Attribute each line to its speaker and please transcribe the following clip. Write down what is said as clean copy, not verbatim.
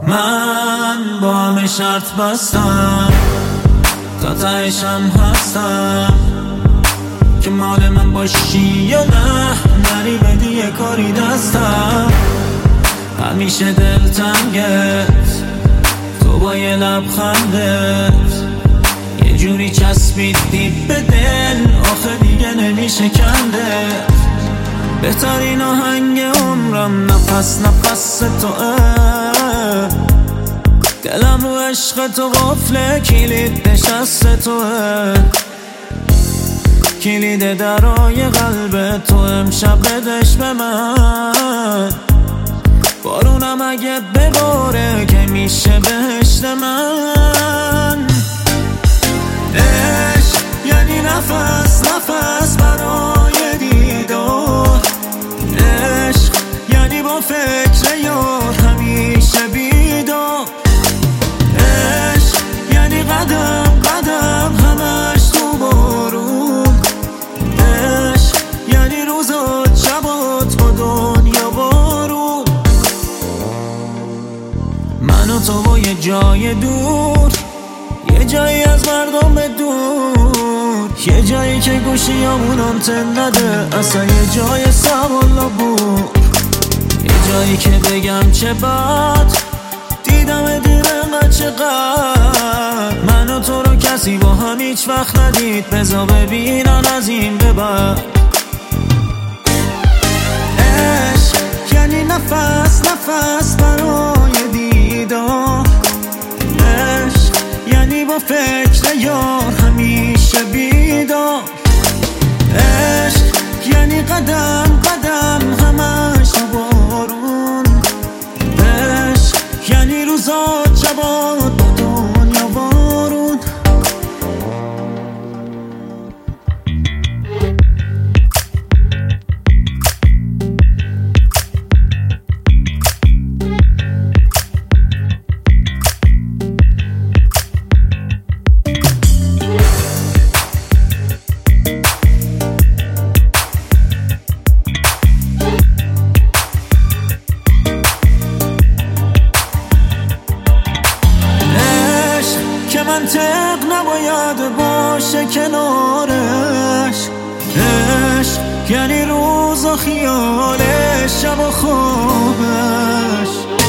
Speaker 1: من با همه شرط بستم، تا تهشم هستم که مال من باشی یا نه. نری بدی یه کاری دستم، همیشه دلتنگت تو با یه لبخندت یه جوری چسبید دیپ به دل، آخه دیگه نمیشه کندت. بهترین آهنگ عمرم نفس نفس توه، دلم رو عشق تو قفله، کلید نشست توه، کلید درای قلب تو امشب بدش به من. بارونم اگه بباره که میشه بهشت من. عشق یعنی نفس نفس برای دیدار، عشق یعنی با فکر یار همیشه بیدار، عشق یعنی قدم قدم همش تو بارون، عشق یعنی روزات شبات با دنیا بارون. من و تو با یه جای دور، یه جایی از مردم به دور، یه جایی که گوشیامون آنتن نده، اصلا یه جای سوالا بود، یه جایی که بگم چه بد دیدم دیر انقدر چقدر. من و تو رو کسی با هم هیچ وقت ندید، بذار ببینن از این به بعد. عشق یعنی نفس نفس برای دیدار، عشق یعنی با فکر یار همیشه بیدار، عشق یعنی قدم قدم همش تو بارون، عشق یعنی روزات شبات با دنیا بارون. منطق نباید باشه کنارش، عشق یعنی روز و خیالش شب و خوابش.